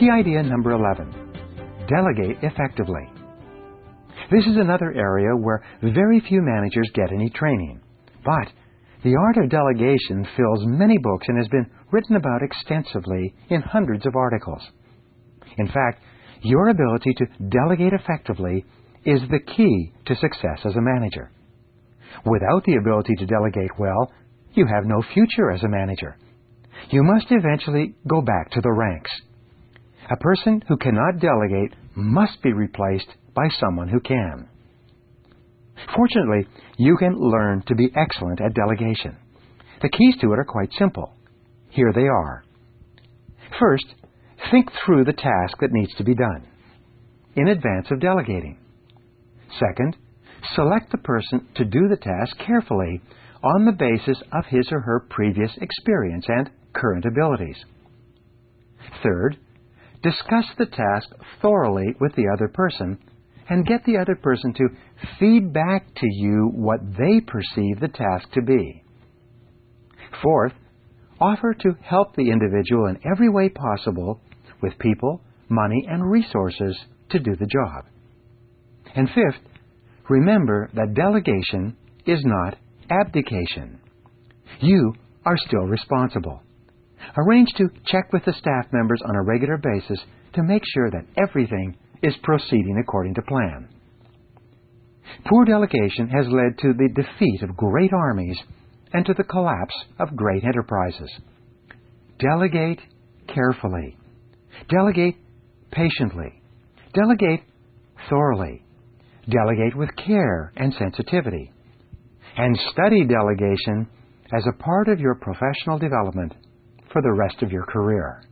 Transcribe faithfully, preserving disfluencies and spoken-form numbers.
Key idea number eleven. Delegate effectively. This is another area where very few managers get any training. But the art of delegation fills many books and has been written about extensively in hundreds of articles. In fact, your ability to delegate effectively is the key to success as a manager. Without the ability to delegate well, you have no future as a manager. You must eventually go back to the ranks. A person who cannot delegate must be replaced by someone who can. Fortunately, you can learn to be excellent at delegation. The keys to it are quite simple. Here they are. First, think through the task that needs to be done in advance of delegating. Second, select the person to do the task carefully on the basis of his or her previous experience and current abilities. Third, discuss the task thoroughly with the other person and get the other person to feed back to you what they perceive the task to be. Fourth, offer to help the individual in every way possible with people, money, and resources to do the job. And fifth, remember that delegation is not abdication. You are still responsible. Arrange to check with the staff members on a regular basis to make sure that everything is proceeding according to plan. Poor delegation has led to the defeat of great armies and to the collapse of great enterprises. Delegate carefully. Delegate patiently. Delegate thoroughly. Delegate with care and sensitivity. And study delegation as a part of your professional development for the rest of your career.